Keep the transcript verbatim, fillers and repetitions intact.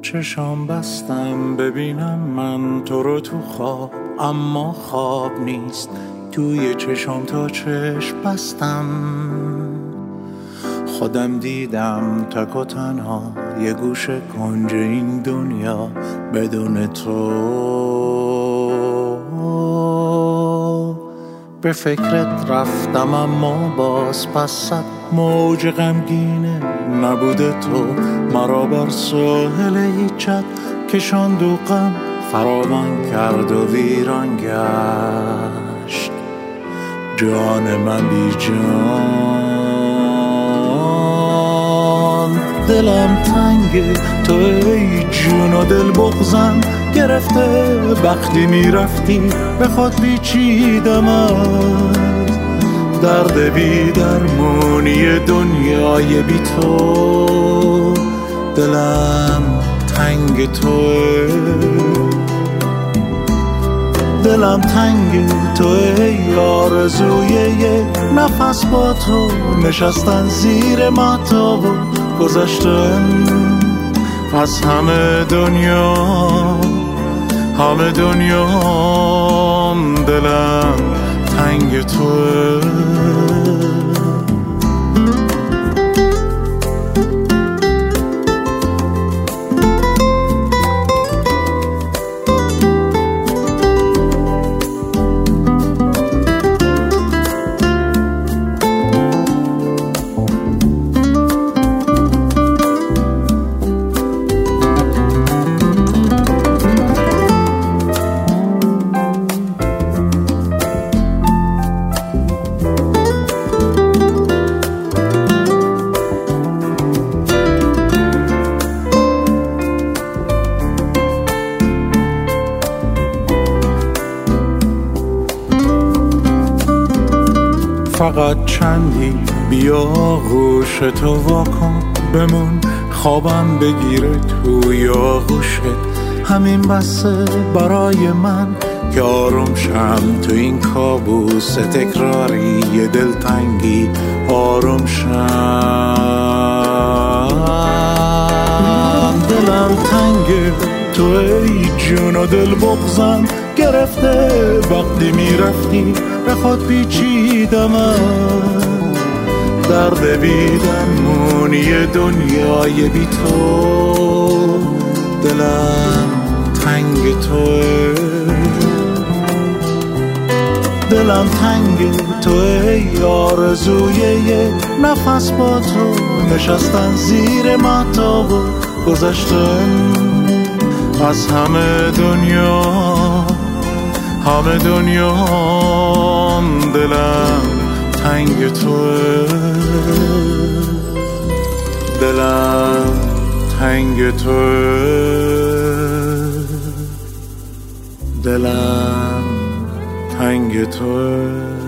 چشام بستم ببینم من تو رو تو خواب، اما خواب نیست. توی چشام تا چشم بستم خودم دیدم تک و تنها یه گوشه کنج این دنیا بدون تو. به فکرت رفتم اما باز پس صد موج غمگینه نبوده تو مرا بر ساحل هیچت کشاند و غم فراوان کرد و ویران گشت جان من بی جان. دلم تنگه تو ای جون و دل بغزم گرفته وقتی میرفتی به خود پیچیدم از درد بی درمونی دنیای بی تو. دلم تنگ توه، دلم تنگ توه، آرزوی یه نفس با تو نشستن زیر مهتاب و گذشتن از همه دنیا همه دنیا. دلم تنگ توه. فقط چندی بیا گوش تو واکن بمون خوابم بگیره توی آغوشت. همین بسه برای من که آروم شم تو این کابوس تکراری یه دلتنگی آروم شم. دلم تنگه تو ای جون و دل بغزم گرفته وقتی میرفتی به خود پیچیدم از درد بی درمونی دنیای بی تو. دلم تنگ توه، دلم تنگ توه، آرزوی یه نفس با تو نشستن زیر مهتاب و گذشتن از همه دنیا همه دنیا. دلم تنگ توه، دلم تنگ توه، دلم تنگ توه.